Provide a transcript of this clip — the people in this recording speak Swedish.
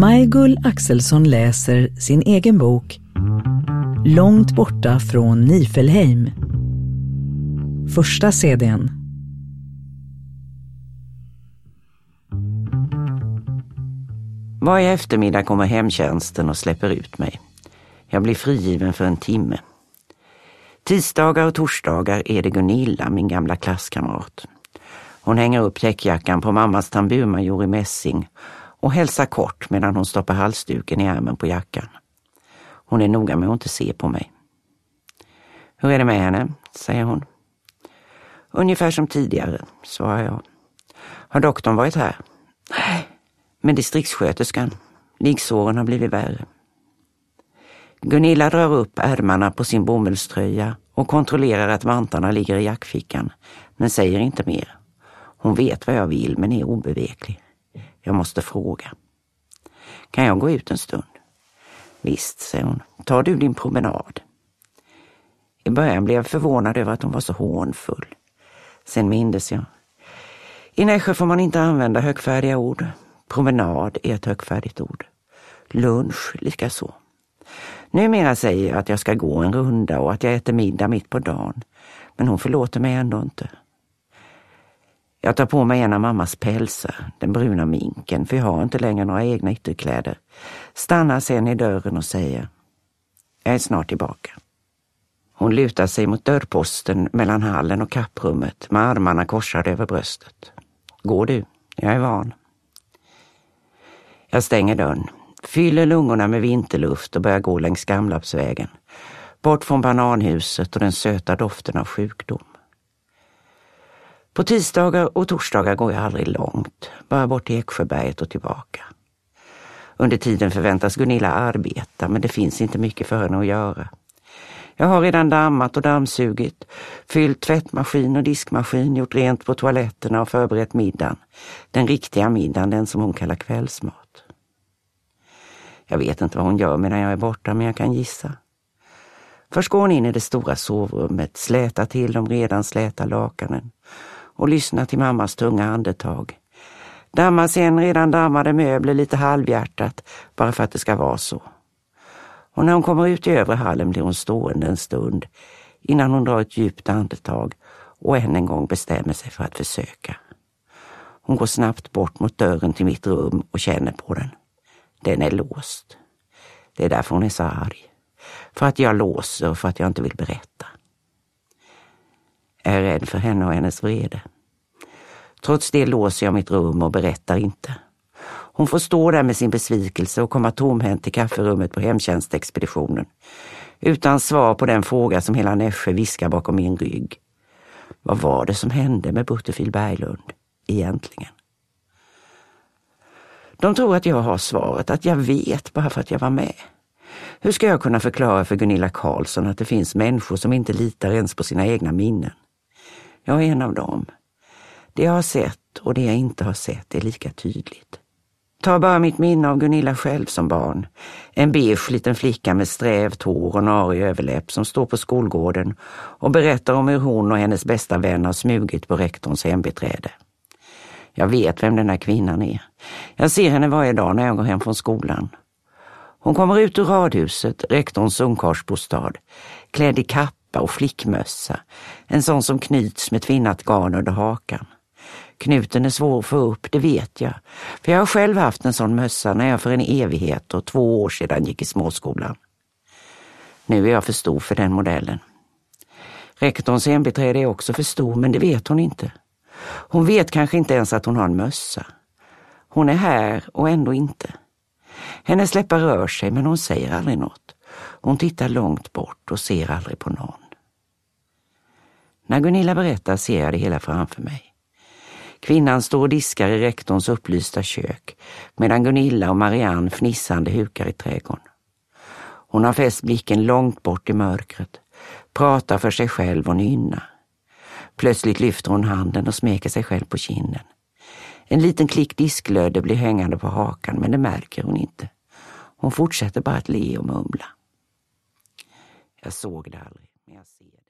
Maj-Gull Axelsson läser sin egen bok Långt borta från Nifelheim. Första CD:n. Varje eftermiddag kommer hemtjänsten och släpper ut mig. Jag blir frigiven för en timme. Tisdagar och torsdagar är det Gunilla, min gamla klasskamrat. Hon hänger upp täckjackan på mammas tamburmajor i mässing och hälsar kort medan hon stoppar halsduken i ärmen på jackan. Hon är noga med att inte se på mig. Hur är det med henne, säger hon. Ungefär som tidigare, svarar jag. Har doktorn varit här? Nej, men distriktssköterskan. Liggsåren har blivit värre. Gunilla drar upp ärmarna på sin bomullströja och kontrollerar att vantarna ligger i jackfickan, men säger inte mer. Hon vet vad jag vill men är obeveklig. Jag måste fråga. Kan jag gå ut en stund? Visst, säger hon. Tar du din promenad? I början blev jag förvånad över att hon var så hånfull. Sen mindes jag. I Nässjö får man inte använda högfärdiga ord. Promenad är ett högfärdigt ord. Lunch lika så. Numera säger jag att jag ska gå en runda och att jag äter middag mitt på dagen. Men hon förlåter mig ändå inte. Jag tar på mig en av mammas pälsar, den bruna minken, för jag har inte längre några egna ytterkläder. Stannar sen i dörren och säger: jag är snart tillbaka. Hon lutar sig mot dörrposten mellan hallen och kapprummet med armarna korsade över bröstet. Går du? Jag är van. Jag stänger dörren, fyller lungorna med vinterluft och börjar gå längs Gamlappsvägen. Bort från bananhuset och den söta doften av sjukdom. På tisdagar och torsdagar går jag aldrig långt, bara bort till Eksjöberget och tillbaka. Under tiden förväntas Gunilla arbeta, men det finns inte mycket för henne att göra. Jag har redan dammat och dammsugit, fyllt tvättmaskin och diskmaskin, gjort rent på toaletterna och förberett middagen. Den riktiga middagen, den som hon kallar kvällsmat. Jag vet inte vad hon gör medan jag är borta, men jag kan gissa. Först går hon in i det stora sovrummet, slätar till de redan släta lakanen och lyssnar till mammas tunga andetag. Dammar sen redan dammade möbler lite halvhjärtat, bara för att det ska vara så. Och när hon kommer ut i övre hallen blir hon stående en stund innan hon drar ett djupt andetag och än en gång bestämmer sig för att försöka. Hon går snabbt bort mot dörren till mitt rum och känner på den. Den är låst. Det är därför hon är så arg. För att jag låser och för att jag inte vill berätta. Jag är rädd för henne och hennes vrede. Trots det låser jag mitt rum och berättar inte. Hon får stå där med sin besvikelse och komma tomhänt till kafferummet på hemtjänstexpeditionen. Utan svar på den fråga som hela Nässjö viskar bakom min rygg. Vad var det som hände med Butterfield Berglund egentligen? De tror att jag har svaret, att jag vet bara för att jag var med. Hur ska jag kunna förklara för Gunilla Karlsson att det finns människor som inte litar ens på sina egna minnen? Jag är en av dem. Det jag har sett och det jag inte har sett är lika tydligt. Ta bara mitt minne av Gunilla själv som barn. En beige liten flicka med strävt hår och narig överläpp som står på skolgården och berättar om hur hon och hennes bästa vän har smugit på rektorns hembiträde. Jag vet vem den där kvinnan är. Jag ser henne varje dag när jag går hem från skolan. Hon kommer ut ur radhuset, rektorns ungkarlsbostad, klädd i kappa och flickmössa. En sån som knyts med tvinnat garn under hakan. Knuten är svår att få upp, det vet jag. För jag har själv haft en sån mössa när jag för en evighet och 2 år sedan gick i småskolan. Nu är jag för stor för den modellen. Rektorns hembiträde är också för stor, men det vet hon inte. Hon vet kanske inte ens att hon har en mössa. Hon är här och ändå inte. Hennes läppar rör sig, men hon säger aldrig något. Hon tittar långt bort och ser aldrig på någon. När Gunilla berättar ser jag det hela framför mig. Kvinnan står och diskar i rektorns upplysta kök, medan Gunilla och Marianne fnissande hukar i trädgården. Hon har fäst blicken långt bort i mörkret, pratar för sig själv och nynnar. Plötsligt lyfter hon handen och smeker sig själv på kinden. En liten klick disklödder blir hängande på hakan, men det märker hon inte. Hon fortsätter bara att le och mumla. Jag såg det aldrig, men jag ser.